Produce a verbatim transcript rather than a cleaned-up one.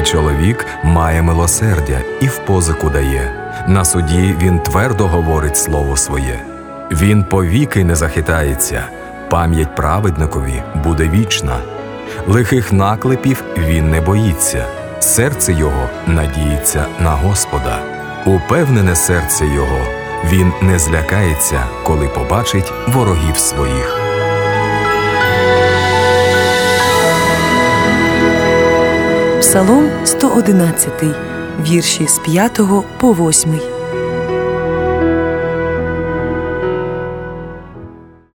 чоловік має милосердя і в позику дає. На суді він твердо говорить слово своє. Він повіки не захитається, пам'ять праведникові буде вічна. Лихих наклепів він не боїться, серце його надіється на Господа. Упевнене серце його, він не злякається, коли побачить ворогів своїх. Псалом сто одинадцятий, вірші з п'ятого по восьмий.